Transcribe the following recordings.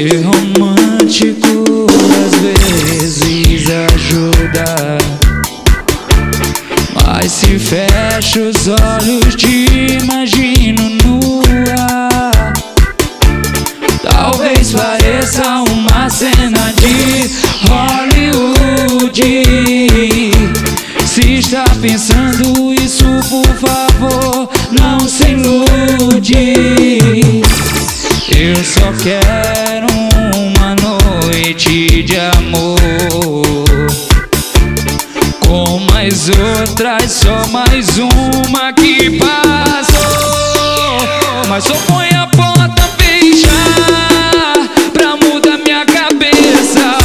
Ser romântico às vezes ajuda, mas se fecho os olhos te imagino nua. Talvez pareça uma cena de Hollywood. Se está pensando isso, por favor, não se ilude. Eu só quero uma noite de amor, com mais outras, só mais uma que passou. Mas só põe a porta fechar pra mudar minha cabeça.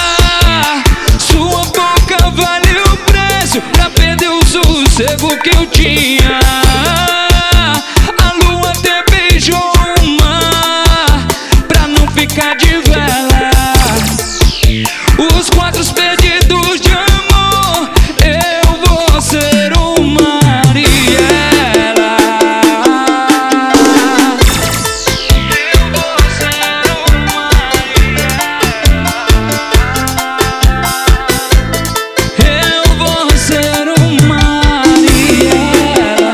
Sua boca vale o preço pra perder o sossego que eu tinha. A lua até beijou o mar pra não ficar de vela. Os quadros perdidos de amor, eu vou ser o Mariela. Eu vou ser o Mariela. Eu vou ser o Mariela.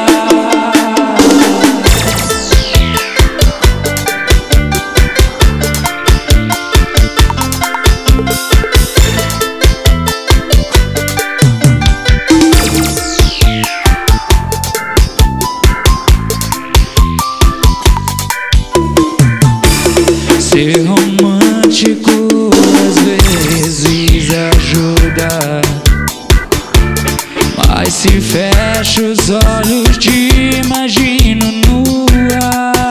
Ser romântico às vezes ajuda, mas se fecho os olhos te imagino nua.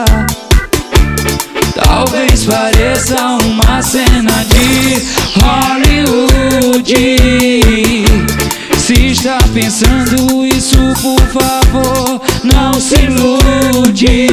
Talvez pareça uma cena de Hollywood. Se está pensando isso, por favor, não se ilude.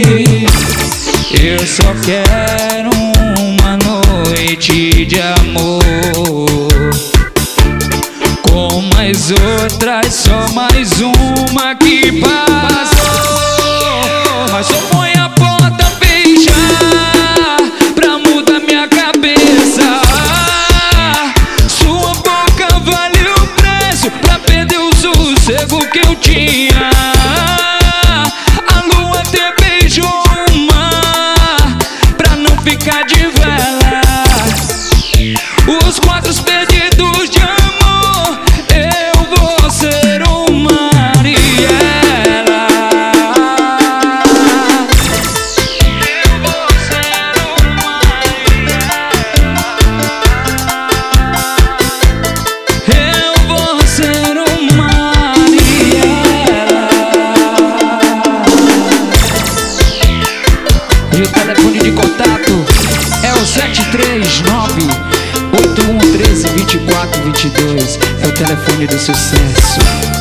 Eu só quero uma noite de amor, com mais outras, só mais uma que passou. Mas só põe a porta fechar pra mudar minha cabeça. Sua boca vale o preço pra perder o sossego que eu tinha. A lua até beijou o mar pra não ficar de vela. Os quadros perdidos de amor, eu vou ser o Mariela. Eu vou ser o Mariela. Eu vou ser o Mariela. E o telefone de contato é o 739-8113-2422. É o telefone do sucesso.